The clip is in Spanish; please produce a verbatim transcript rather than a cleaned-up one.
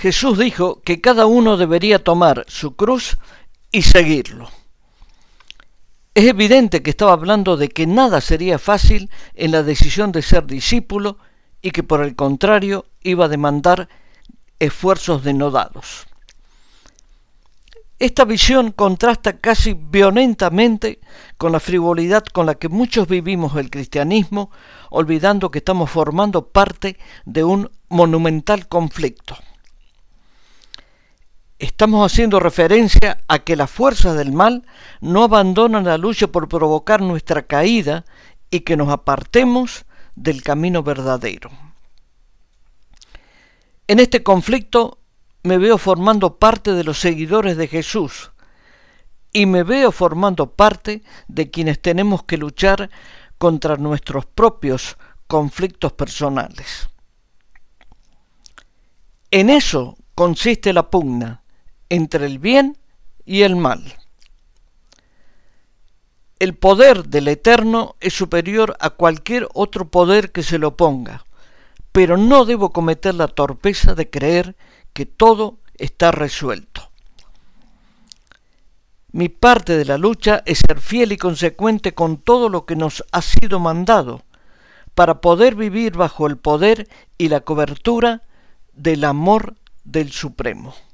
Jesús dijo que cada uno debería tomar su cruz y seguirlo. Es evidente que estaba hablando de que nada sería fácil en la decisión de ser discípulo y que por el contrario iba a demandar esfuerzos denodados. Esta visión contrasta casi violentamente con la frivolidad con la que muchos vivimos el cristianismo, olvidando que estamos formando parte de un monumental conflicto. Estamos haciendo referencia a que las fuerzas del mal no abandonan la lucha por provocar nuestra caída y que nos apartemos del camino verdadero. En este conflicto me veo formando parte de los seguidores de Jesús y me veo formando parte de quienes tenemos que luchar contra nuestros propios conflictos personales. En eso consiste la pugna entre el bien y el mal. El poder del Eterno es superior a cualquier otro poder que se le oponga, pero no debo cometer la torpeza de creer que todo está resuelto. Mi parte de la lucha es ser fiel y consecuente con todo lo que nos ha sido mandado, para poder vivir bajo el poder y la cobertura del amor del Supremo.